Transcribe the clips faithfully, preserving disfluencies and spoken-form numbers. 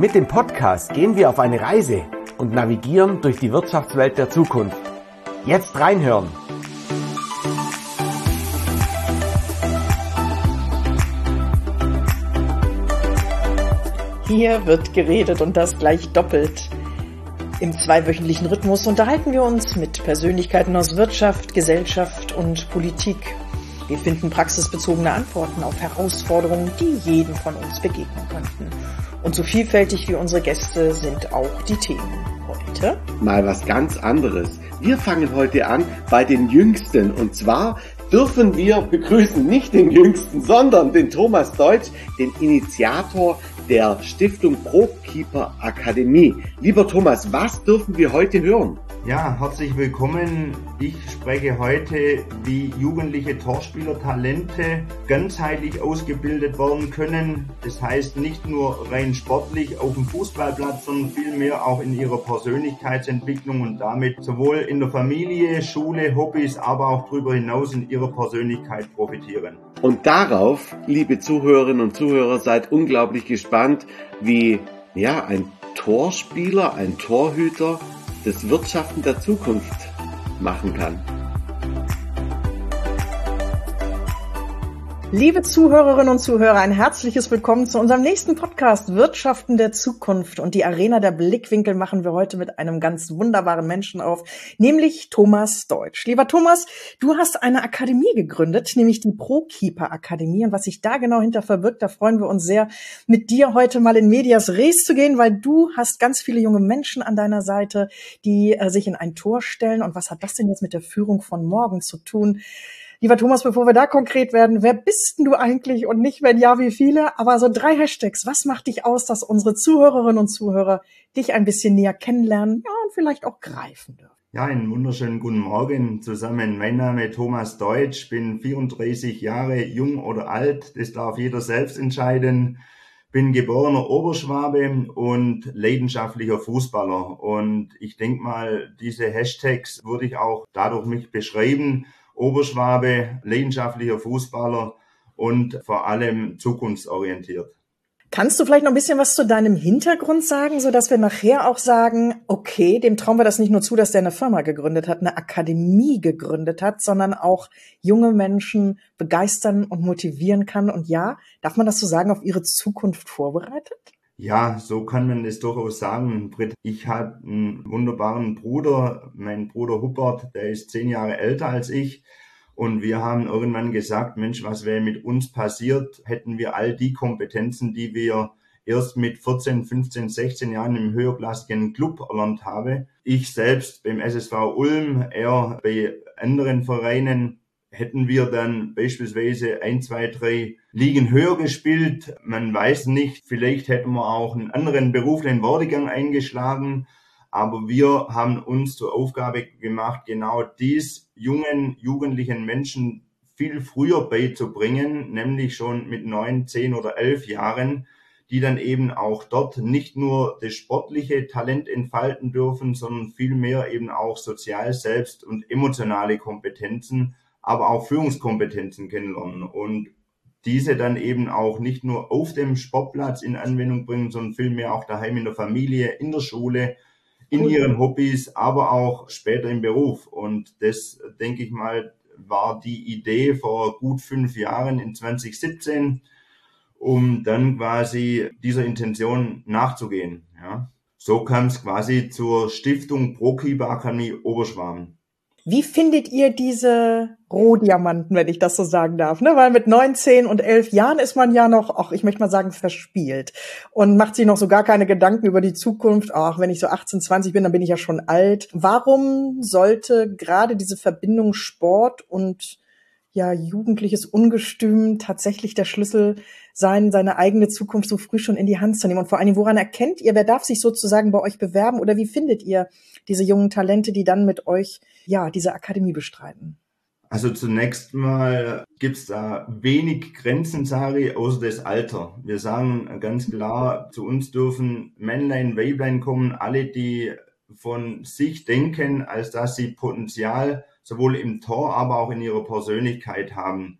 Mit dem Podcast gehen wir auf eine Reise und navigieren durch die Wirtschaftswelt der Zukunft. Jetzt reinhören! Hier wird geredet und das gleich doppelt. Im zweiwöchentlichen Rhythmus unterhalten wir uns mit Persönlichkeiten aus Wirtschaft, Gesellschaft und Politik. Wir finden praxisbezogene Antworten auf Herausforderungen, die jedem von uns begegnen könnten. Und so vielfältig wie unsere Gäste sind auch die Themen. Heute mal was ganz anderes. Wir fangen heute an bei den Jüngsten. Und zwar dürfen wir begrüßen nicht den Jüngsten, sondern den Thomas Deutsch, den Initiator der Stiftung ProKeeper Akademie. Lieber Thomas, was dürfen wir heute hören? Ja, herzlich willkommen. Ich spreche heute, wie jugendliche Torspielertalente ganzheitlich ausgebildet werden können. Das heißt nicht nur rein sportlich auf dem Fußballplatz, sondern vielmehr auch in ihrer Persönlichkeitsentwicklung und damit sowohl in der Familie, Schule, Hobbys, aber auch darüber hinaus in ihrer Persönlichkeit profitieren. Und darauf, liebe Zuhörerinnen und Zuhörer, seid unglaublich gespannt, wie ja, ein Torspieler, ein Torhüter das Wirtschaften der Zukunft machen kann. Liebe Zuhörerinnen und Zuhörer, ein herzliches Willkommen zu unserem nächsten Podcast Wirtschaften der Zukunft. Und die Arena der Blickwinkel machen wir heute mit einem ganz wunderbaren Menschen auf, nämlich Thomas Deutsch. Lieber Thomas, du hast eine Akademie gegründet, nämlich die ProKeeper Akademie. Und was sich da genau hinter verbirgt, da freuen wir uns sehr, mit dir heute mal in medias res zu gehen, weil du hast ganz viele junge Menschen an deiner Seite, die äh, sich in ein Tor stellen. Und was hat das denn jetzt mit der Führung von morgen zu tun? Lieber Thomas, bevor wir da konkret werden, wer bist denn du eigentlich und nicht, wenn ja, wie viele? Aber so drei Hashtags, was macht dich aus, dass unsere Zuhörerinnen und Zuhörer dich ein bisschen näher kennenlernen, ja, und vielleicht auch greifen dürfen? Ja, einen wunderschönen guten Morgen zusammen. Mein Name ist Thomas Deutsch, bin vierunddreißig Jahre, jung oder alt, das darf jeder selbst entscheiden. Bin geborener Oberschwabe und leidenschaftlicher Fußballer. Und ich denke mal, diese Hashtags würde ich auch dadurch mich beschreiben. Oberschwabe, leidenschaftlicher Fußballer und vor allem zukunftsorientiert. Kannst du vielleicht noch ein bisschen was zu deinem Hintergrund sagen, so dass wir nachher auch sagen, okay, dem trauen wir das nicht nur zu, dass der eine Firma gegründet hat, eine Akademie gegründet hat, sondern auch junge Menschen begeistern und motivieren kann und ja, darf man das so sagen, auf ihre Zukunft vorbereitet? Ja, so kann man es durchaus sagen, Britt. Ich habe einen wunderbaren Bruder, mein Bruder Hubbert, der ist zehn Jahre älter als ich. Und wir haben irgendwann gesagt, Mensch, was wäre mit uns passiert, hätten wir all die Kompetenzen, die wir erst mit vierzehn, fünfzehn, sechzehn Jahren im höherklassigen Club erlernt habe. Ich selbst beim S S V Ulm, er bei anderen Vereinen. Hätten wir dann beispielsweise ein, zwei, drei Ligen höher gespielt, man weiß nicht, vielleicht hätten wir auch einen anderen beruflichen Werdegang eingeschlagen, aber wir haben uns zur Aufgabe gemacht, genau dies jungen, jugendlichen Menschen viel früher beizubringen, nämlich schon mit neun, zehn oder elf Jahren, die dann eben auch dort nicht nur das sportliche Talent entfalten dürfen, sondern vielmehr eben auch sozial selbst und emotionale Kompetenzen, aber auch Führungskompetenzen kennenlernen und diese dann eben auch nicht nur auf dem Sportplatz in Anwendung bringen, sondern vielmehr auch daheim in der Familie, in der Schule, in ihren Hobbys, aber auch später im Beruf. Und das, denke ich mal, war die Idee vor gut fünf Jahren in zwanzig siebzehn, um dann quasi dieser Intention nachzugehen. Ja. So kam es quasi zur Stiftung ProKeeper Akademie Oberschwaben. Wie findet ihr diese Rohdiamanten, wenn ich das so sagen darf? Ne? Weil mit neun, zehn und elf Jahren ist man ja noch, ach, ich möchte mal sagen, verspielt und macht sich noch so gar keine Gedanken über die Zukunft. Ach, wenn ich so achtzehn, zwanzig bin, dann bin ich ja schon alt. Warum sollte gerade diese Verbindung Sport und ja jugendliches Ungestüm tatsächlich der Schlüssel sein, seine eigene Zukunft so früh schon in die Hand zu nehmen? Und vor allen Dingen, woran erkennt ihr, wer darf sich sozusagen bei euch bewerben oder wie findet ihr diese jungen Talente, die dann mit euch ja diese Akademie bestreiten? Also zunächst mal gibt's da wenig Grenzen, sage ich, außer das Alter. Wir sagen ganz klar, zu uns dürfen Männlein, Weiblein kommen, alle, die von sich denken, als dass sie Potenzial sowohl im Tor, aber auch in ihrer Persönlichkeit haben.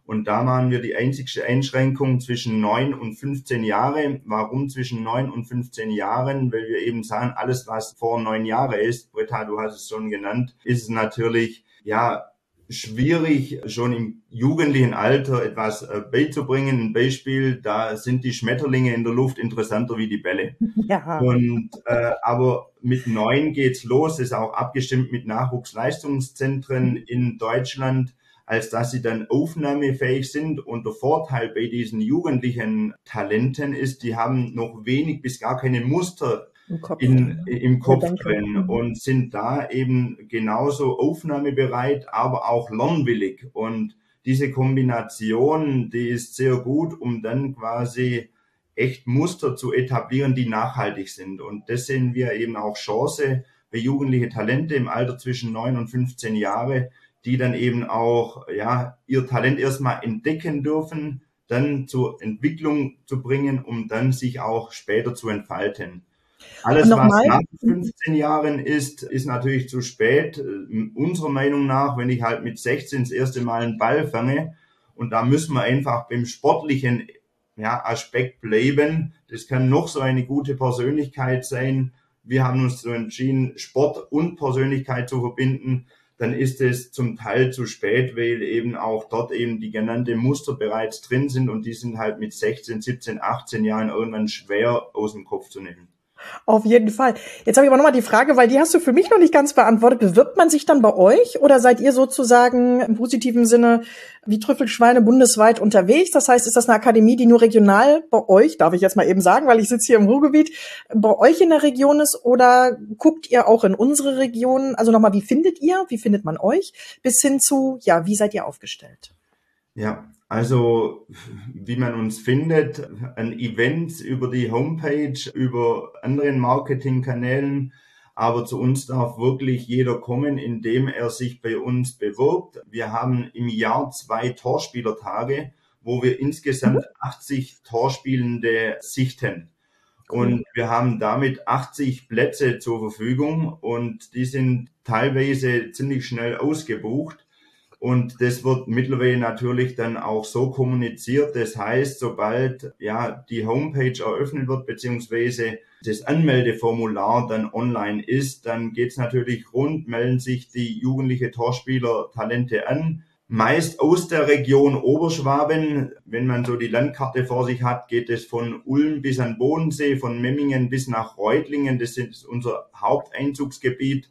Und da machen wir die einzigste Einschränkung zwischen neun und fünfzehn Jahre. Warum zwischen neun und fünfzehn Jahren? Weil wir eben sagen, alles, was vor neun Jahre ist, Britta, du hast es schon genannt, ist es natürlich, ja, schwierig, schon im jugendlichen Alter etwas äh, beizubringen. Ein Beispiel, da sind die Schmetterlinge in der Luft interessanter wie die Bälle. Ja. Und äh, aber mit neun geht's los, ist auch abgestimmt mit Nachwuchsleistungszentren in Deutschland, als dass sie dann aufnahmefähig sind. Und der Vorteil bei diesen jugendlichen Talenten ist, die haben noch wenig bis gar keine Muster Im Kopf, in, im Kopf Denke. drin Mhm. und sind da eben genauso aufnahmebereit, aber auch lernwillig. Und diese Kombination, die ist sehr gut, um dann quasi echt Muster zu etablieren, die nachhaltig sind. Und das sehen wir eben auch Chance bei jugendlichen Talente im Alter zwischen neun und fünfzehn Jahre, die dann eben auch, ja, ihr Talent erstmal entdecken dürfen, dann zur Entwicklung zu bringen, um dann sich auch später zu entfalten. Alles, was nach fünfzehn Jahren ist, ist natürlich zu spät. Unserer Meinung nach, wenn ich halt mit sechzehn das erste Mal einen Ball fange, und da müssen wir einfach beim sportlichen, ja, Aspekt bleiben. Das kann noch so eine gute Persönlichkeit sein. Wir haben uns so entschieden, Sport und Persönlichkeit zu verbinden. Dann ist es zum Teil zu spät, weil eben auch dort eben die genannten Muster bereits drin sind und die sind halt mit sechzehn, siebzehn, achtzehn Jahren irgendwann schwer aus dem Kopf zu nehmen. Auf jeden Fall. Jetzt habe ich aber nochmal die Frage, weil die hast du für mich noch nicht ganz beantwortet. Bewirbt man sich dann bei euch oder seid ihr sozusagen im positiven Sinne wie Trüffelschweine bundesweit unterwegs? Das heißt, ist das eine Akademie, die nur regional bei euch, darf ich jetzt mal eben sagen, weil ich sitze hier im Ruhrgebiet, bei euch in der Region ist oder guckt ihr auch in unsere Region? Also nochmal, wie findet ihr, wie findet man euch? Bis hin zu, ja, wie seid ihr aufgestellt? Ja, also wie man uns findet, an Events über die Homepage, über anderen Marketingkanälen, aber zu uns darf wirklich jeder kommen, indem er sich bei uns bewirbt. Wir haben im Jahr zwei Torspielertage, wo wir insgesamt achtzig Torspielende sichten. Und wir haben damit achtzig Plätze zur Verfügung und die sind teilweise ziemlich schnell ausgebucht. Und das wird mittlerweile natürlich dann auch so kommuniziert. Das heißt, sobald ja die Homepage eröffnet wird, beziehungsweise das Anmeldeformular dann online ist, dann geht's natürlich rund, melden sich die jugendliche Torspieler Talente an. Meist aus der Region Oberschwaben. Wenn man so die Landkarte vor sich hat, geht es von Ulm bis an Bodensee, von Memmingen bis nach Reutlingen. Das ist unser Haupteinzugsgebiet.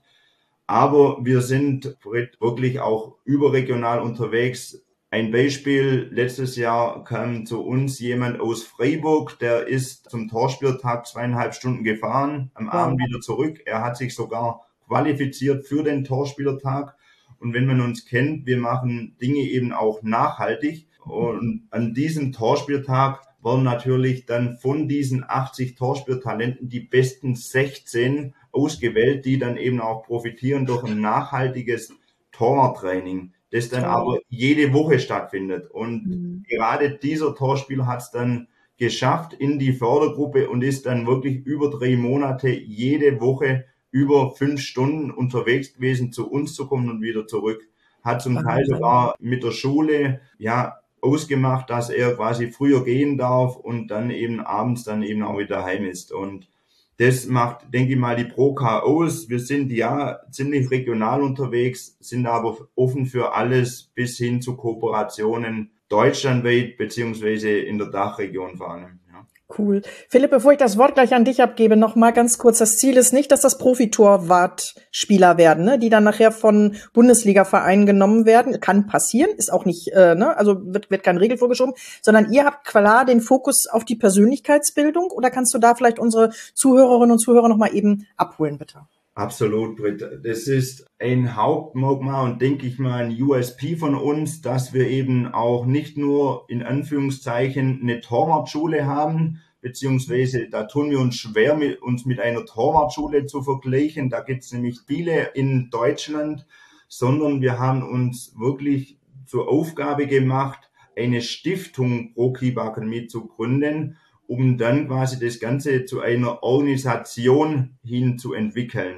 Aber wir sind wirklich auch überregional unterwegs. Ein Beispiel, letztes Jahr kam zu uns jemand aus Freiburg, der ist zum Torspieltag zweieinhalb Stunden gefahren, am Abend wieder zurück. Er hat sich sogar qualifiziert für den Torspielertag. Und wenn man uns kennt, wir machen Dinge eben auch nachhaltig. Und an diesem Torspieltag werden natürlich dann von diesen achtzig Torspieltalenten die besten sechzehn ausgewählt, die dann eben auch profitieren durch ein nachhaltiges Torwarttraining, das dann aber jede Woche stattfindet. Und mhm. gerade dieser Torspieler hat es dann geschafft in die Fördergruppe und ist dann wirklich über drei Monate jede Woche über fünf Stunden unterwegs gewesen, zu uns zu kommen und wieder zurück. Hat zum Teil sogar mit der Schule, ja, ausgemacht, dass er quasi früher gehen darf und dann eben abends dann eben auch wieder heim ist. Und das macht, denke ich mal, die Proca aus. Wir sind ja ziemlich regional unterwegs, sind aber offen für alles bis hin zu Kooperationen deutschlandweit beziehungsweise in der Dachregion vor allem. Ja. Cool. Philipp, bevor ich das Wort gleich an dich abgebe, noch mal ganz kurz. Das Ziel ist nicht, dass das Profitorwartspieler werden, ne, die dann nachher von Bundesliga-Vereinen genommen werden. Kann passieren, ist auch nicht, äh, ne, also wird, wird kein Regel vorgeschoben, sondern ihr habt klar den Fokus auf die Persönlichkeitsbildung. Oder kannst du da vielleicht unsere Zuhörerinnen und Zuhörer noch mal eben abholen, bitte? Absolut, Britta. Das ist ein Hauptmerkmal und denke ich mal ein U S P von uns, dass wir eben auch nicht nur in Anführungszeichen eine Torwartschule haben, beziehungsweise da tun wir uns schwer, mit, uns mit einer Torwartschule zu vergleichen. Da gibt es nämlich viele in Deutschland, sondern wir haben uns wirklich zur Aufgabe gemacht, eine Stiftung Pro Keeper Akademie zu gründen, um dann quasi das Ganze zu einer Organisation hin zu entwickeln.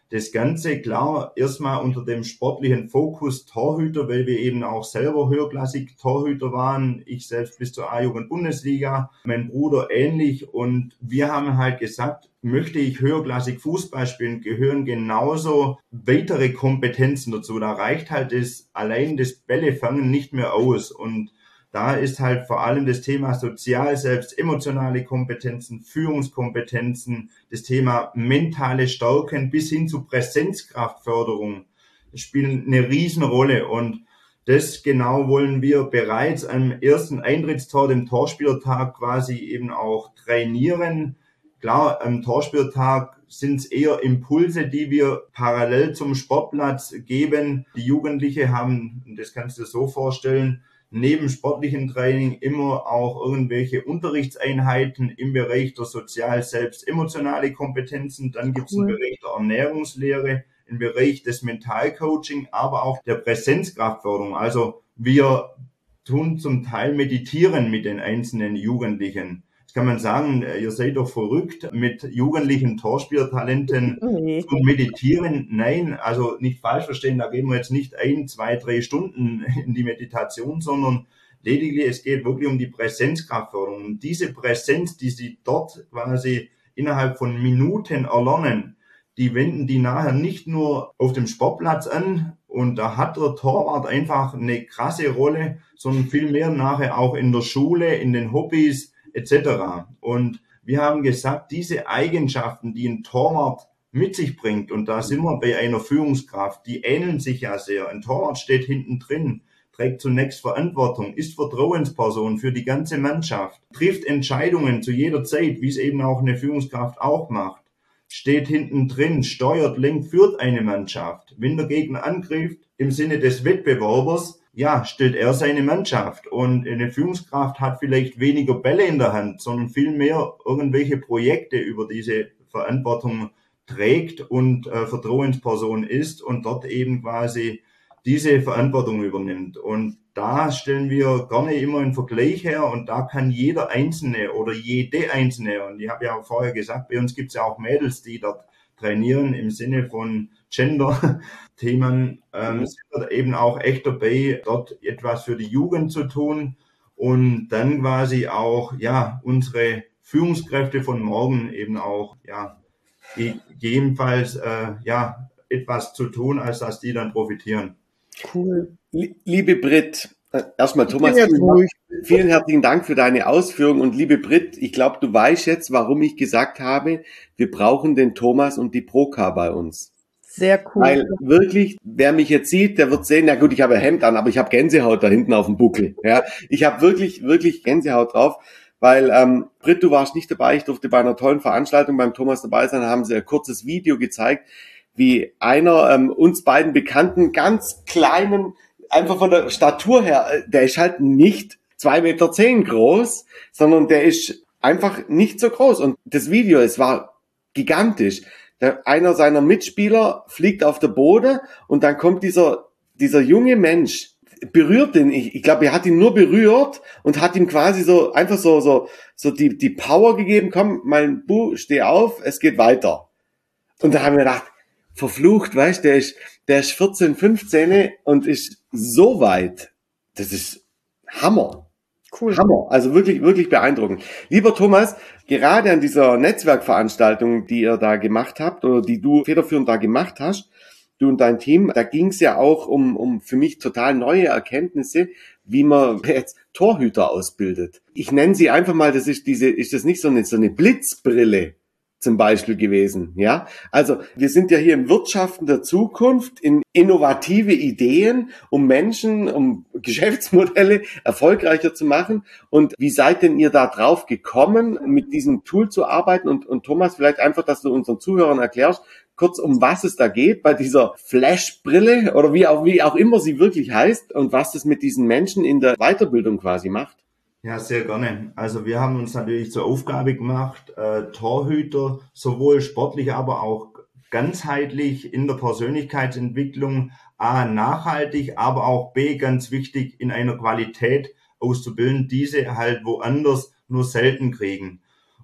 das Ganze klar erstmal unter dem sportlichen Fokus Torhüter, weil wir eben auch selber höherklassig Torhüter waren. Ich selbst bis zur A-Jugend-Bundesliga, mein Bruder ähnlich. Und wir haben halt gesagt, möchte ich höherklassig Fußball spielen, gehören genauso weitere Kompetenzen dazu. Da reicht halt das, allein das Bällefangen nicht mehr aus. Und da ist halt vor allem das Thema sozial selbst, emotionale Kompetenzen, Führungskompetenzen, das Thema mentale Stärken bis hin zu Präsenzkraftförderung spielen eine Riesenrolle. Und das genau wollen wir bereits am ersten Eintrittstor, dem Torspielertag, quasi eben auch trainieren. Klar, am Torspielertag sind es eher Impulse, die wir parallel zum Sportplatz geben. Die Jugendlichen haben, das kannst du dir so vorstellen, neben sportlichem Training immer auch irgendwelche Unterrichtseinheiten im Bereich der sozial selbst emotionale Kompetenzen. Dann gibt es einen Bereich der Ernährungslehre, einen Bereich des Mentalcoaching, aber auch der Präsenzkraftförderung. Also wir tun zum Teil meditieren mit den einzelnen Jugendlichen. Jetzt kann man sagen, ihr seid doch verrückt, mit jugendlichen Torspielertalenten Nee. zu meditieren. Nein, also nicht falsch verstehen, da gehen wir jetzt nicht ein, zwei, drei Stunden in die Meditation, sondern lediglich, es geht wirklich um die Präsenzkraftförderung. Und diese Präsenz, die sie dort quasi innerhalb von Minuten erlernen, die wenden die nachher nicht nur auf dem Sportplatz an, und da hat der Torwart einfach eine krasse Rolle, sondern vielmehr nachher auch in der Schule, in den Hobbys, et cetera. Und wir haben gesagt, diese Eigenschaften, die ein Torwart mit sich bringt, und da sind wir bei einer Führungskraft, die ähneln sich ja sehr. Ein Torwart steht hinten drin, trägt zunächst Verantwortung, ist Vertrauensperson für die ganze Mannschaft, trifft Entscheidungen zu jeder Zeit, wie es eben auch eine Führungskraft auch macht, steht hinten drin, steuert, lenkt, führt eine Mannschaft. Wenn der Gegner angreift, im Sinne des Wettbewerbers, ja, stellt er seine Mannschaft. Und eine Führungskraft hat vielleicht weniger Bälle in der Hand, sondern vielmehr irgendwelche Projekte über diese Verantwortung trägt und äh, Vertrauensperson ist und dort eben quasi diese Verantwortung übernimmt. Und da stellen wir gerne immer einen Vergleich her, und da kann jeder Einzelne oder jede Einzelne, und ich habe ja vorher gesagt, bei uns gibt es ja auch Mädels, die dort trainieren im Sinne von Gender-Themen, ähm, sind wir eben auch echt dabei, dort etwas für die Jugend zu tun und dann quasi auch, ja, unsere Führungskräfte von morgen eben auch, ja, gegebenenfalls, äh, ja, etwas zu tun, als dass die dann profitieren. Cool. Liebe Brit, äh, erstmal Thomas, bin jetzt vielen, ruhig. vielen herzlichen Dank für deine Ausführungen. Und liebe Brit, ich glaube, du weißt jetzt, warum ich gesagt habe, wir brauchen den Thomas und die Proka bei uns. Sehr cool. Weil wirklich, wer mich jetzt sieht, der wird sehen, na gut, ich habe ein Hemd an, aber ich habe Gänsehaut da hinten auf dem Buckel. Ja, ich habe wirklich, wirklich Gänsehaut drauf, weil ähm, Brit, du warst nicht dabei. Ich durfte bei einer tollen Veranstaltung beim Thomas dabei sein. Da haben sie ein kurzes Video gezeigt, wie einer ähm, uns beiden bekannten, ganz kleinen, einfach von der Statur her, der ist halt nicht zwei Meter zehn groß, sondern der ist einfach nicht so groß. Und das Video, es war gigantisch. Der, einer seiner Mitspieler fliegt auf der Boden und dann kommt dieser dieser junge Mensch, berührt ihn. Ich, ich glaube, er hat ihn nur berührt und hat ihm quasi so einfach so so so die die Power gegeben. Komm, mein Bu, steh auf, es geht weiter. Und da haben wir gedacht, verflucht, weißt, der ist der ist vierzehn, fünfzehn und ist so weit. Das ist Hammer. Cool. Hammer, also wirklich, wirklich beeindruckend. Lieber Thomas, gerade an dieser Netzwerkveranstaltung, die ihr da gemacht habt oder die du federführend da gemacht hast, du und dein Team, da ging es ja auch um, um für mich total neue Erkenntnisse, wie man jetzt Torhüter ausbildet. Ich nenne sie einfach mal, das ist diese, ist das nicht so eine, so eine Blitzbrille zum Beispiel gewesen, ja? Also, wir sind ja hier im Wirtschaften der Zukunft, in innovative Ideen, um Menschen, um Geschäftsmodelle erfolgreicher zu machen. Und wie seid denn ihr da drauf gekommen, mit diesem Tool zu arbeiten? Und, und Thomas, vielleicht einfach, dass du unseren Zuhörern erklärst, kurz um was es da geht bei dieser Flashbrille oder wie auch, wie auch immer sie wirklich heißt und was das mit diesen Menschen in der Weiterbildung quasi macht. Ja, sehr gerne. Also wir haben uns natürlich zur Aufgabe gemacht, äh, Torhüter sowohl sportlich, aber auch ganzheitlich in der Persönlichkeitsentwicklung A, nachhaltig, aber auch B, ganz wichtig, in einer Qualität auszubilden, diese halt woanders nur selten kriegen.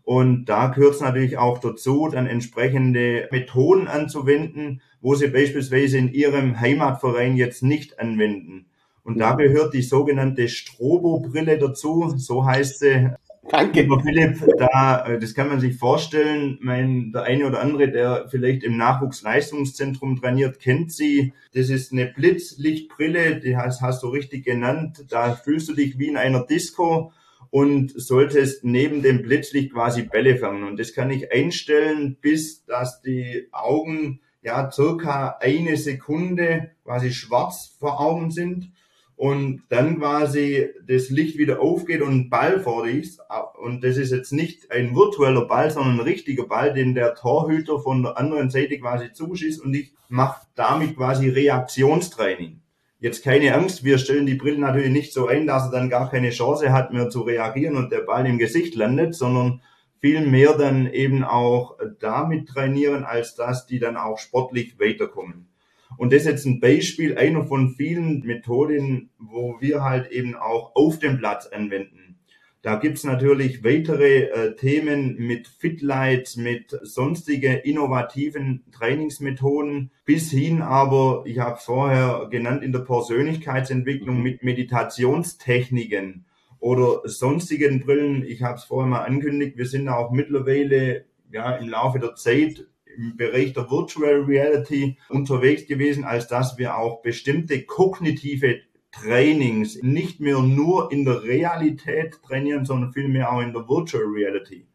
Und da gehört es natürlich auch dazu, dann entsprechende Methoden anzuwenden, wo sie beispielsweise in ihrem Heimatverein jetzt nicht anwenden. Und da gehört die sogenannte Strobo-Brille dazu, so heißt sie. Danke. Lieber Philipp, da, das kann man sich vorstellen, mein, der eine oder andere, der vielleicht im Nachwuchsleistungszentrum trainiert, kennt sie. Das ist eine Blitzlichtbrille, die hast, hast du richtig genannt. Da fühlst du dich wie in einer Disco und solltest neben dem Blitzlicht quasi Bälle fangen. Und das kann ich einstellen, bis dass die Augen ja circa eine Sekunde quasi schwarz vor Augen sind. Und dann quasi das Licht wieder aufgeht und ein Ball vor dir ist. Und das ist jetzt nicht ein virtueller Ball, sondern ein richtiger Ball, den der Torhüter von der anderen Seite quasi zuschießt. Und ich mache damit quasi Reaktionstraining. Jetzt keine Angst, wir stellen die Brille natürlich nicht so ein, dass er dann gar keine Chance hat mehr zu reagieren und der Ball im Gesicht landet, sondern viel mehr dann eben auch damit trainieren, als dass die dann auch sportlich weiterkommen. Und das ist jetzt ein Beispiel einer von vielen Methoden, wo wir halt eben auch auf dem Platz anwenden. Da gibt's natürlich weitere äh, Themen mit Fitlights, mit sonstigen innovativen Trainingsmethoden, bis hin aber, ich habe vorher genannt, in der Persönlichkeitsentwicklung mit Meditationstechniken oder sonstigen Brillen. Ich habe es vorher mal angekündigt, wir sind auch mittlerweile ja im Laufe der Zeit im Bereich der Virtual Reality unterwegs gewesen, als dass wir auch bestimmte kognitive Trainings nicht mehr nur in der Realität trainieren, sondern vielmehr auch in der Virtual Reality.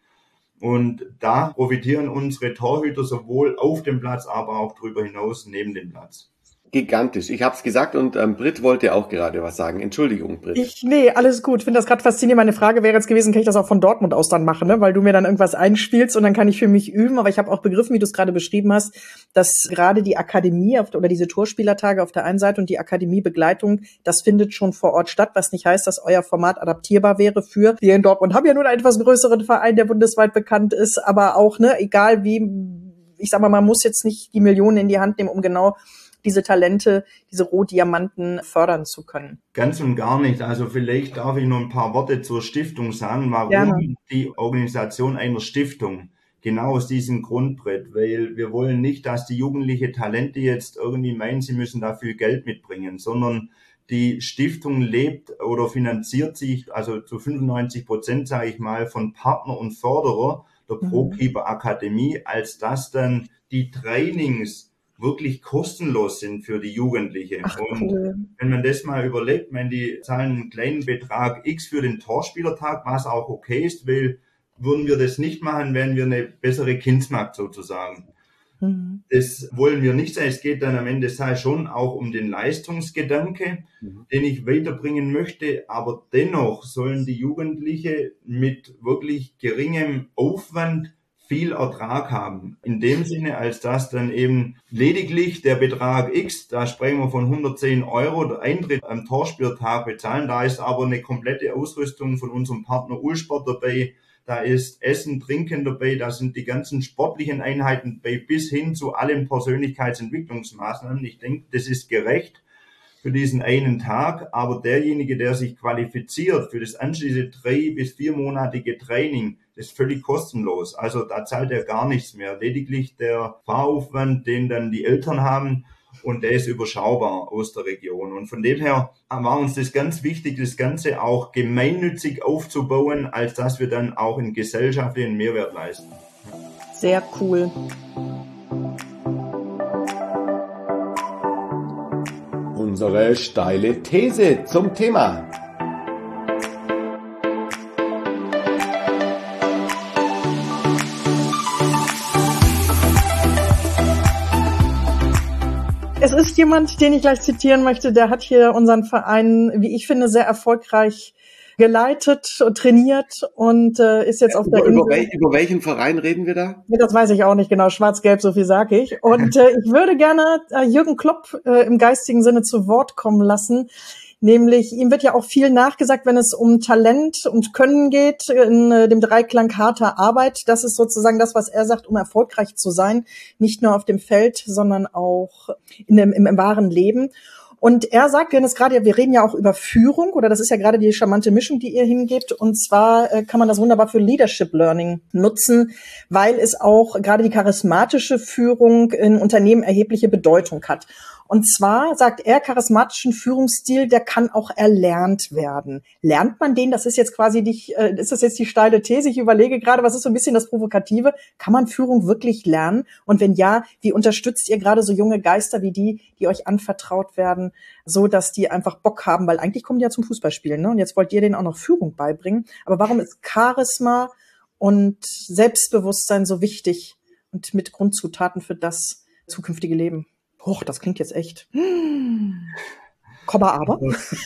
Und da profitieren unsere Torhüter sowohl auf dem Platz, aber auch darüber hinaus neben dem Platz. Gigantisch. Ich habe es gesagt und ähm, Britt wollte auch gerade was sagen. Entschuldigung, Britt. Ich, nee, alles gut. Ich finde das gerade faszinierend. Meine Frage wäre jetzt gewesen, kann ich das auch von Dortmund aus dann machen, ne? Weil du mir dann irgendwas einspielst und dann kann ich für mich üben. Aber ich habe auch begriffen, wie du es gerade beschrieben hast, dass gerade die Akademie auf, oder diese Torspielertage auf der einen Seite und die Akademiebegleitung, das findet schon vor Ort statt, was nicht heißt, dass euer Format adaptierbar wäre für, wir in Dortmund haben ja nur einen etwas größeren Verein, der bundesweit bekannt ist, aber auch, ne, egal wie, ich sag mal, man muss jetzt nicht die Millionen in die Hand nehmen, um genau diese Talente, diese Rohdiamanten fördern zu können. Ganz und gar nicht. Also vielleicht darf ich noch ein paar Worte zur Stiftung sagen. Warum Gerne. Die Organisation einer Stiftung? Genau aus diesem Grundbrett, weil wir wollen nicht, dass die jugendliche Talente jetzt irgendwie meinen, sie müssen dafür Geld mitbringen, sondern die Stiftung lebt oder finanziert sich, also zu fünfundneunzig Prozent, sage ich mal, von Partner und Förderer der Mhm. ProKeeper Akademie, als dass dann die Trainings wirklich kostenlos sind für die Jugendliche. Ach, und cool. Wenn man das mal überlegt, wenn die zahlen einen kleinen Betrag X für den Torspielertag, was auch okay ist, weil würden wir das nicht machen, wären wir eine bessere Kindsmarkt sozusagen. Mhm. Das wollen wir nicht sein. Es geht dann am Ende sei schon auch um den Leistungsgedanke, mhm. den ich weiterbringen möchte. Aber dennoch sollen die Jugendliche mit wirklich geringem Aufwand viel Ertrag haben. In dem Sinne, als dass dann eben lediglich der Betrag X, da sprechen wir von hundertzehn Euro, der Eintritt am Torspieltag bezahlen. Da ist aber eine komplette Ausrüstung von unserem Partner Ulsport dabei. Da ist Essen, Trinken dabei, da sind die ganzen sportlichen Einheiten dabei, bis hin zu allen Persönlichkeitsentwicklungsmaßnahmen. Ich denke, das ist gerecht für diesen einen Tag, aber derjenige, der sich qualifiziert für das anschließende drei- bis viermonatige Training, ist völlig kostenlos. Also da zahlt er gar nichts mehr. Lediglich der Fahraufwand, den dann die Eltern haben, und der ist überschaubar aus der Region. Und von dem her war uns das ganz wichtig, das Ganze auch gemeinnützig aufzubauen, als dass wir dann auch einen gesellschaftlichen Mehrwert leisten. Sehr cool. Unsere steile These zum Thema. Es ist jemand, den ich gleich zitieren möchte, der hat hier unseren Verein, wie ich finde, sehr erfolgreich geleitet und trainiert und äh, ist jetzt ja, auf über, der Insel. Über, wel, über welchen Verein reden wir da? Ja, das weiß ich auch nicht genau, schwarz-gelb, so viel sag ich. Und äh, ich würde gerne äh, Jürgen Klopp äh, im geistigen Sinne zu Wort kommen lassen. Nämlich, ihm wird ja auch viel nachgesagt, wenn es um Talent und Können geht, in äh, dem Dreiklang harter Arbeit. Das ist sozusagen das, was er sagt, um erfolgreich zu sein. Nicht nur auf dem Feld, sondern auch in dem, im, im wahren Leben. Und er sagt, wir haben es gerade, wir reden ja auch über Führung, oder das ist ja gerade die charmante Mischung, die ihr hingebt. Und zwar äh, kann man das wunderbar für Leadership Learning nutzen, weil es auch gerade die charismatische Führung in Unternehmen erhebliche Bedeutung hat. Und zwar sagt er, charismatischen Führungsstil, der kann auch erlernt werden. Lernt man den? Das ist jetzt quasi die, äh, ist das jetzt die steile These? Ich überlege gerade, was ist so ein bisschen das Provokative? Kann man Führung wirklich lernen? Und wenn ja, wie unterstützt ihr gerade so junge Geister wie die, die euch anvertraut werden, so dass die einfach Bock haben? Weil eigentlich kommen die ja zum Fußballspielen, ne? Und jetzt wollt ihr denen auch noch Führung beibringen. Aber warum ist Charisma und Selbstbewusstsein so wichtig und mit Grundzutaten für das zukünftige Leben? Hoch, das klingt jetzt echt. Komma aber.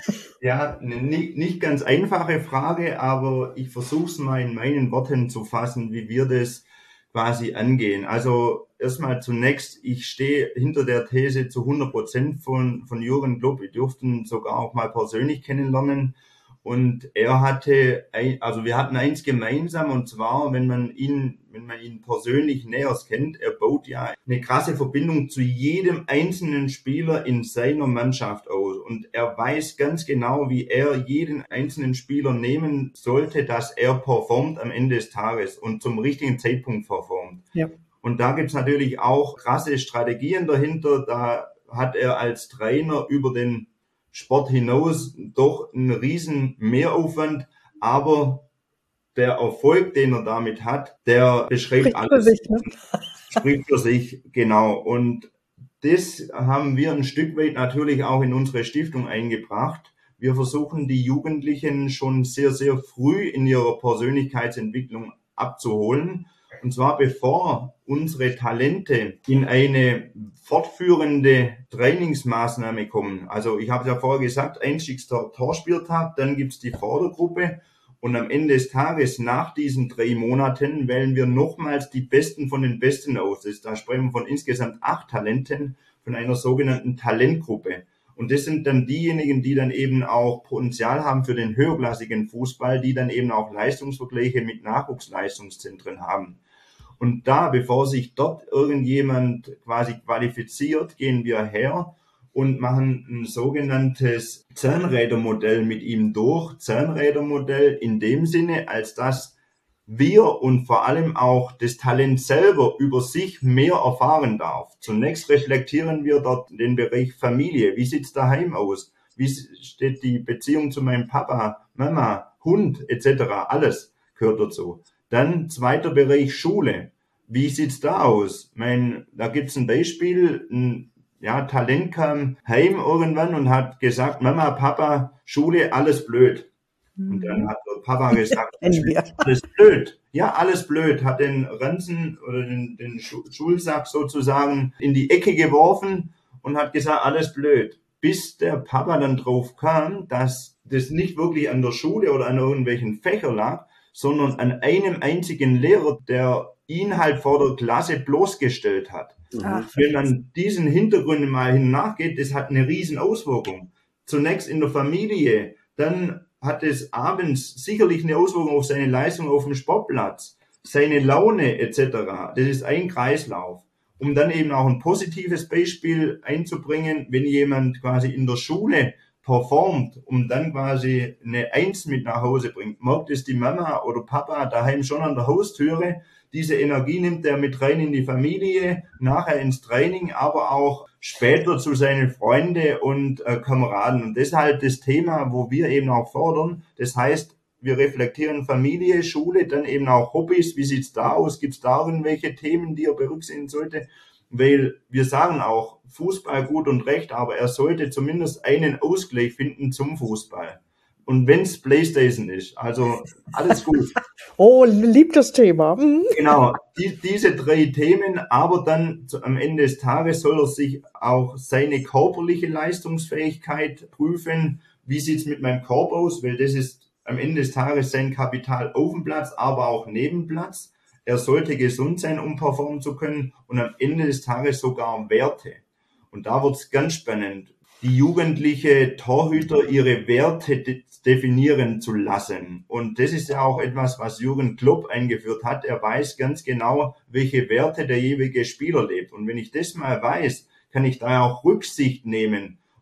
Ja, nicht, nicht ganz einfache Frage, aber ich versuche es mal in meinen Worten zu fassen, wie wir das quasi angehen. Also erstmal zunächst, ich stehe hinter der These zu hundert Prozent von, von Jürgen Klopp. Wir durften sogar auch mal persönlich kennenlernen. Und er hatte, ein, also wir hatten eins gemeinsam, und zwar, wenn man ihn, wenn man ihn persönlich näher kennt, er baut ja eine krasse Verbindung zu jedem einzelnen Spieler in seiner Mannschaft aus. Und er weiß ganz genau, wie er jeden einzelnen Spieler nehmen sollte, dass er performt am Ende des Tages und zum richtigen Zeitpunkt performt. Ja. Und da gibt's natürlich auch krasse Strategien dahinter. Da hat er als Trainer über den Sport hinaus doch einen riesen Mehraufwand, aber der Erfolg, den er damit hat, der beschreibt spricht alles. Für sich, ne? Spricht für sich, genau. Und das haben wir ein Stück weit natürlich auch in unsere Stiftung eingebracht. Wir versuchen, die Jugendlichen schon sehr, sehr früh in ihrer Persönlichkeitsentwicklung abzuholen. Und zwar bevor unsere Talente in eine fortführende Trainingsmaßnahme kommen. Also ich habe ja vorher gesagt, Einstiegstorspieltag, dann gibt's die Vordergruppe und am Ende des Tages nach diesen drei Monaten wählen wir nochmals die Besten von den Besten aus. Da sprechen wir von insgesamt acht Talenten von einer sogenannten Talentgruppe. Und das sind dann diejenigen, die dann eben auch Potenzial haben für den höherklassigen Fußball, die dann eben auch Leistungsvergleiche mit Nachwuchsleistungszentren haben. Und da, bevor sich dort irgendjemand quasi qualifiziert, gehen wir her und machen ein sogenanntes Zahnrädermodell mit ihm durch. Zahnrädermodell in dem Sinne, als dass wir und vor allem auch das Talent selber über sich mehr erfahren darf. Zunächst reflektieren wir dort den Bereich Familie. Wie sieht's daheim aus? Wie steht die Beziehung zu meinem Papa, Mama, Hund et cetera? Alles gehört dazu. Dann zweiter Bereich Schule. Wie sieht's da aus? Mein, da gibt's ein Beispiel. Ein ja, Talent kam heim irgendwann und hat gesagt, Mama, Papa, Schule, alles blöd. Und dann hat der Papa gesagt, alles blöd. Ja, alles blöd. Hat den Ranzen oder den, den Schulsack sozusagen in die Ecke geworfen und hat gesagt, alles blöd. Bis der Papa dann drauf kam, dass das nicht wirklich an der Schule oder an irgendwelchen Fächern lag, sondern an einem einzigen Lehrer, der ihn halt vor der Klasse bloßgestellt hat. Ach, wenn man diesen Hintergründen mal hin nachgeht, das hat eine riesen Auswirkung. Zunächst in der Familie, dann hat es abends sicherlich eine Auswirkung auf seine Leistung auf dem Sportplatz, seine Laune et cetera. Das ist ein Kreislauf. Um dann eben auch ein positives Beispiel einzubringen, wenn jemand quasi in der Schule performt, um dann quasi eine Eins mit nach Hause bringt, merkt es die Mama oder Papa daheim schon an der Haustüre. Diese Energie nimmt er mit rein in die Familie, nachher ins Training, aber auch später zu seinen Freunden und äh, Kameraden. Und das ist halt das Thema, wo wir eben auch fordern. Das heißt, wir reflektieren Familie, Schule, dann eben auch Hobbys. Wie sieht's da aus? Gibt's da irgendwelche Themen, die er berücksichtigen sollte? Weil wir sagen auch, Fußball gut und recht, aber er sollte zumindest einen Ausgleich finden zum Fußball. Und wenn's PlayStation ist, also alles gut. Oh, lieb das Thema. Mhm. Genau, die, diese drei Themen, aber dann zu, am Ende des Tages soll er sich auch seine körperliche Leistungsfähigkeit prüfen. Wie sieht's mit meinem Körper aus? Weil das ist am Ende des Tages sein Kapital auf dem Platz, aber auch neben Platz. Er sollte gesund sein, um performen zu können, und am Ende des Tages sogar Werte. Und da wird's ganz spannend, die jugendliche Torhüter ihre Werte de- definieren zu lassen. Und das ist ja auch etwas, was Jürgen Klopp eingeführt hat. Er weiß ganz genau, welche Werte der jeweilige Spieler lebt. Und wenn ich das mal weiß, kann ich da auch Rücksicht nehmen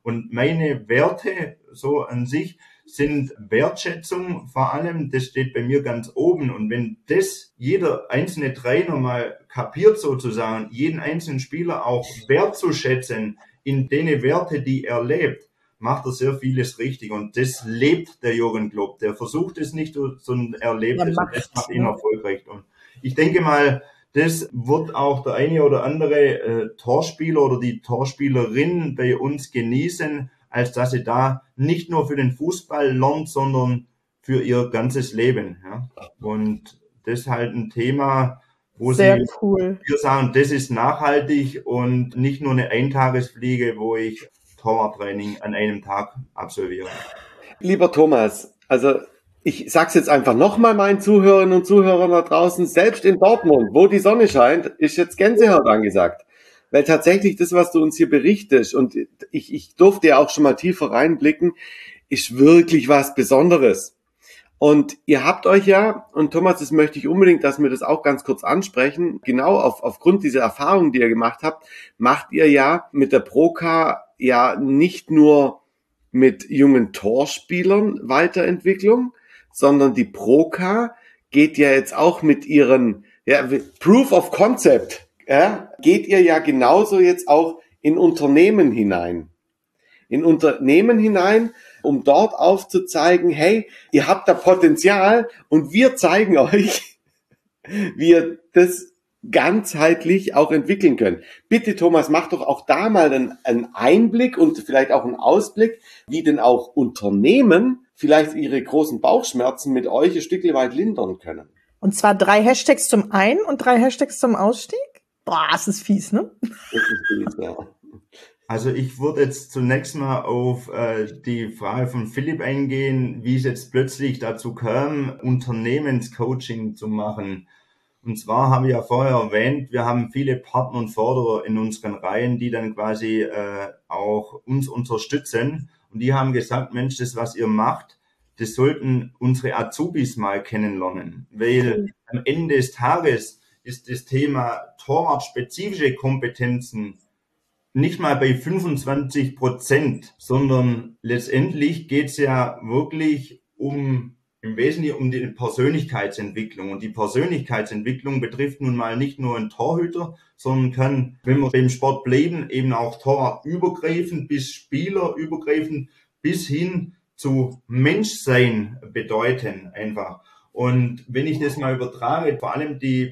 Und meine Werte so an sich sind Wertschätzung vor allem, das steht bei mir ganz oben. Und wenn das jeder einzelne Trainer mal kapiert sozusagen, jeden einzelnen Spieler auch wertzuschätzen in den Werte, die er lebt, macht er sehr vieles richtig. Und das lebt der Jürgen Klopp. Der versucht es nicht, sondern er lebt es. Und das macht ihn erfolgreich. Und ich denke mal, das wird auch der eine oder andere äh, Torspieler oder die Torspielerin bei uns genießen, als dass sie da nicht nur für den Fußball lernt, sondern für ihr ganzes Leben. Ja. Und das ist halt ein Thema, wo Sehr sie cool. wir sagen, das ist nachhaltig und nicht nur eine Eintagesfliege, wo ich Torwarttraining an einem Tag absolviere. Lieber Thomas, also ich sag's jetzt einfach nochmal meinen Zuhörerinnen und Zuhörern da draußen, selbst in Dortmund, wo die Sonne scheint, ist jetzt Gänsehaut angesagt. Weil tatsächlich das, was du uns hier berichtest, und ich, ich durfte ja auch schon mal tiefer reinblicken, ist wirklich was Besonderes. Und ihr habt euch ja, und Thomas, das möchte ich unbedingt, dass wir das auch ganz kurz ansprechen, genau auf, aufgrund dieser Erfahrung, die ihr gemacht habt, macht ihr ja mit der Procar ja nicht nur mit jungen Torspielern Weiterentwicklung, sondern die Procar geht ja jetzt auch mit ihren ja, Proof of Concept, ja, geht ihr ja genauso jetzt auch in Unternehmen hinein. In Unternehmen hinein, um dort aufzuzeigen, hey, ihr habt da Potenzial und wir zeigen euch, wie ihr das ganzheitlich auch entwickeln könnt. Bitte, Thomas, mach doch auch da mal einen, einen Einblick und vielleicht auch einen Ausblick, wie denn auch Unternehmen vielleicht ihre großen Bauchschmerzen mit euch ein Stückchen weit lindern können. Und zwar drei Hashtags zum Ein- und drei Hashtags zum Ausstieg? Boah, das ist fies, ne? Das ist fies, ja. Also ich würde jetzt zunächst mal auf äh, die Frage von Philipp eingehen, wie es jetzt plötzlich dazu kam, Unternehmenscoaching zu machen. Und zwar haben wir ja vorher erwähnt, wir haben viele Partner und Förderer in unseren Reihen, die dann quasi äh, auch uns unterstützen. Und die haben gesagt, Mensch, das, was ihr macht, das sollten unsere Azubis mal kennenlernen. Weil am Ende des Tages ist das Thema torwartspezifische Kompetenzen nicht mal bei fünfundzwanzig Prozent, sondern letztendlich geht's ja wirklich um im Wesentlichen um die Persönlichkeitsentwicklung. Und die Persönlichkeitsentwicklung betrifft nun mal nicht nur einen Torhüter, sondern kann, wenn wir beim Sport bleiben, eben auch torwartübergreifend bis spielerübergreifend bis hin zu Menschsein bedeuten einfach. Und wenn ich das mal übertrage, vor allem die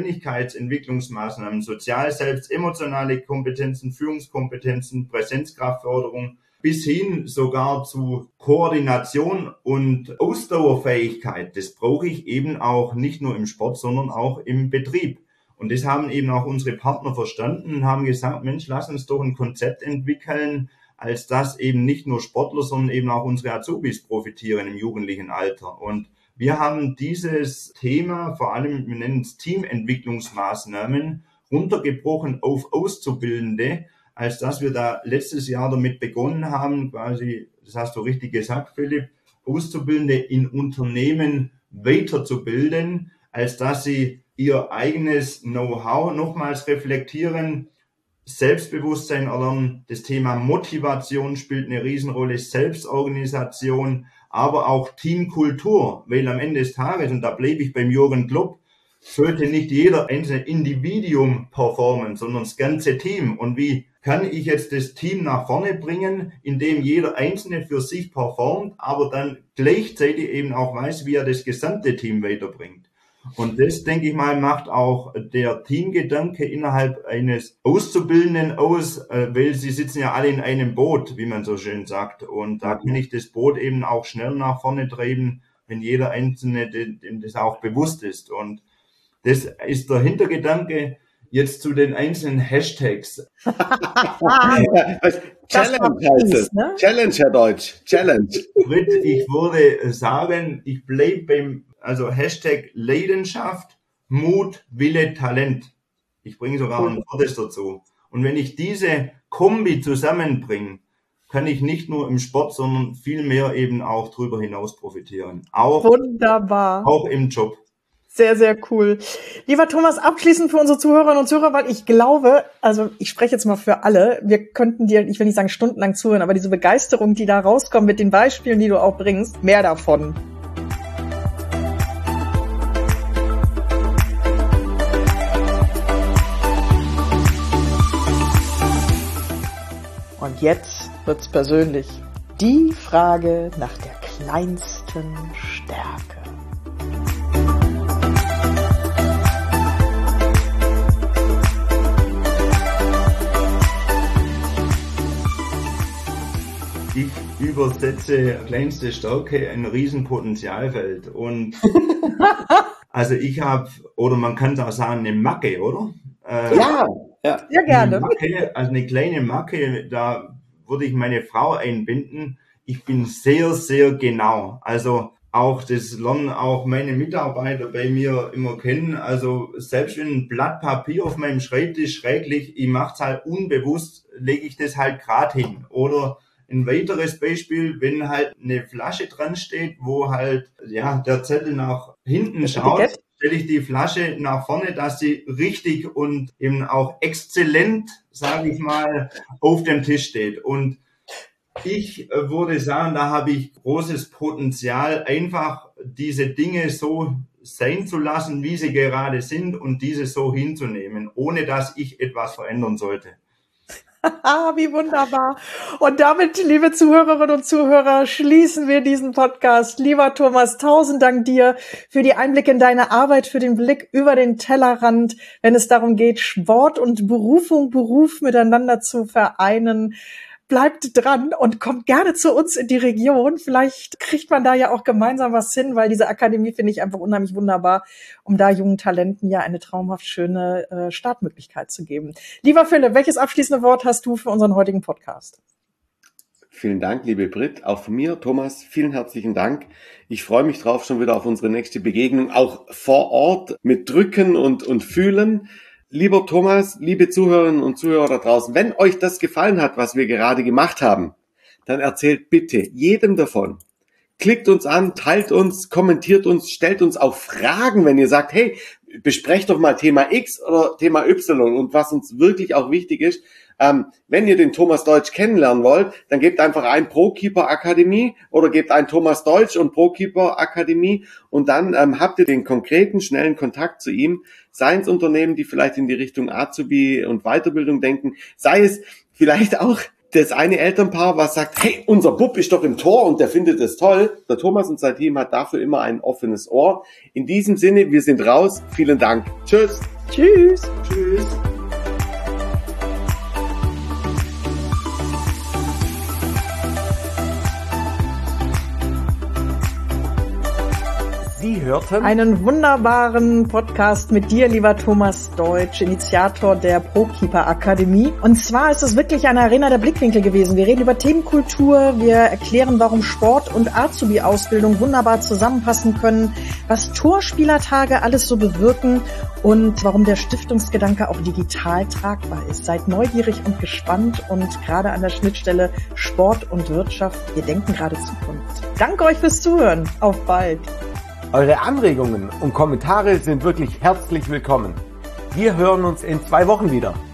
Persönlichkeitsentwicklungsmaßnahmen, sozial selbst, emotionale Kompetenzen, Führungskompetenzen, Präsenzkraftförderung, bis hin sogar zu Koordination und Ausdauerfähigkeit. Das brauche ich eben auch nicht nur im Sport, sondern auch im Betrieb. Und das haben eben auch unsere Partner verstanden und haben gesagt, Mensch, lass uns doch ein Konzept entwickeln, als dass eben nicht nur Sportler, sondern eben auch unsere Azubis profitieren im jugendlichen Alter. Und wir haben dieses Thema, vor allem, wir nennen es Teamentwicklungsmaßnahmen, runtergebrochen auf Auszubildende, als dass wir da letztes Jahr damit begonnen haben, quasi, das hast du richtig gesagt, Philipp, Auszubildende in Unternehmen weiterzubilden, als dass sie ihr eigenes Know-how nochmals reflektieren, Selbstbewusstsein erlernen. Das Thema Motivation spielt eine Riesenrolle, Selbstorganisation, aber auch Teamkultur, weil am Ende des Tages, und da bleibe ich beim Jürgen Klopp, sollte nicht jeder einzelne Individuum performen, sondern das ganze Team. Und wie kann ich jetzt das Team nach vorne bringen, indem jeder Einzelne für sich performt, aber dann gleichzeitig eben auch weiß, wie er das gesamte Team weiterbringt. Und das, denke ich mal, macht auch der Teamgedanke innerhalb eines Auszubildenden aus, weil sie sitzen ja alle in einem Boot, wie man so schön sagt. Und da kann ich das Boot eben auch schnell nach vorne treiben, wenn jeder Einzelne dem das auch bewusst ist. Und das ist der Hintergedanke. Jetzt zu den einzelnen Hashtags. Challenge heißt es. Ne? Challenge, Herr Deutsch. Challenge. Fritz, ich würde sagen, ich bleibe beim, also Hashtag Leidenschaft, Mut, Wille, Talent. Ich bringe sogar ein viertes dazu. Und wenn ich diese Kombi zusammenbringe, kann ich nicht nur im Sport, sondern viel mehr eben auch darüber hinaus profitieren. Auch, Wunderbar. Auch im Job. Sehr, sehr cool. Lieber Thomas, abschließend für unsere Zuhörerinnen und Zuhörer, weil ich glaube, also ich spreche jetzt mal für alle, wir könnten dir, ich will nicht sagen stundenlang zuhören, aber diese Begeisterung, die da rauskommt mit den Beispielen, die du auch bringst, mehr davon. Und jetzt wird's persönlich. Die Frage nach der kleinsten Stärke. Ich übersetze kleinste Stärke ein Riesenpotenzialfeld. Und also ich habe, oder man kann es auch sagen, eine Macke, oder? Äh, ja, ja. Ja, gerne. Eine Macke, also eine kleine Macke, da würde ich meine Frau einbinden. Ich bin sehr, sehr genau. Also auch das lernen auch meine Mitarbeiter bei mir immer kennen. Also selbst wenn ein Blatt Papier auf meinem Schreibtisch schräg liegt, ich mache es halt unbewusst, lege ich das halt gerade hin. Oder ein weiteres Beispiel, wenn halt eine Flasche dran steht, wo halt ja der Zettel nach hinten schaut, stelle ich die Flasche nach vorne, dass sie richtig und eben auch exzellent, sage ich mal, auf dem Tisch steht. Und ich würde sagen, da habe ich großes Potenzial, einfach diese Dinge so sein zu lassen, wie sie gerade sind und diese so hinzunehmen, ohne dass ich etwas verändern sollte. Wie wunderbar. Und damit, liebe Zuhörerinnen und Zuhörer, schließen wir diesen Podcast. Lieber Thomas, tausend Dank dir für die Einblicke in deine Arbeit, für den Blick über den Tellerrand, wenn es darum geht, Sport und Berufung, Beruf miteinander zu vereinen. Bleibt dran und kommt gerne zu uns in die Region. Vielleicht kriegt man da ja auch gemeinsam was hin, weil diese Akademie finde ich einfach unheimlich wunderbar, um da jungen Talenten ja eine traumhaft schöne äh, Startmöglichkeit zu geben. Lieber Philipp, welches abschließende Wort hast du für unseren heutigen Podcast? Vielen Dank, liebe Brit. Auch von mir, Thomas, vielen herzlichen Dank. Ich freue mich drauf schon wieder auf unsere nächste Begegnung, auch vor Ort mit Drücken und, und Fühlen. Lieber Thomas, liebe Zuhörerinnen und Zuhörer da draußen, wenn euch das gefallen hat, was wir gerade gemacht haben, dann erzählt bitte jedem davon. Klickt uns an, teilt uns, kommentiert uns, stellt uns auch Fragen, wenn ihr sagt, hey, besprecht doch mal Thema X oder Thema Y. Und was uns wirklich auch wichtig ist, ähm, wenn ihr den Thomas Deutsch kennenlernen wollt, dann gebt einfach ein ProKeeper Akademie oder gebt ein Thomas Deutsch und ProKeeper Akademie und dann ähm, habt ihr den konkreten, schnellen Kontakt zu ihm. Sei es Unternehmen, die vielleicht in die Richtung Azubi und Weiterbildung denken, sei es vielleicht auch das eine Elternpaar, was sagt, hey, unser Bub ist doch im Tor und der findet es toll. Der Thomas und sein Team hat dafür immer ein offenes Ohr. In diesem Sinne, wir sind raus. Vielen Dank. Tschüss. Tschüss. Tschüss. Sie hörten einen wunderbaren Podcast mit dir, lieber Thomas Deutsch, Initiator der ProKeeper Akademie. Und zwar ist es wirklich eine Arena der Blickwinkel gewesen. Wir reden über Themenkultur, wir erklären, warum Sport und Azubi-Ausbildung wunderbar zusammenpassen können, was Torspielertage alles so bewirken und warum der Stiftungsgedanke auch digital tragbar ist. Seid neugierig und gespannt und gerade an der Schnittstelle Sport und Wirtschaft, wir denken gerade Zukunft. Danke euch fürs Zuhören. Auf bald. Eure Anregungen und Kommentare sind wirklich herzlich willkommen. Wir hören uns in zwei Wochen wieder.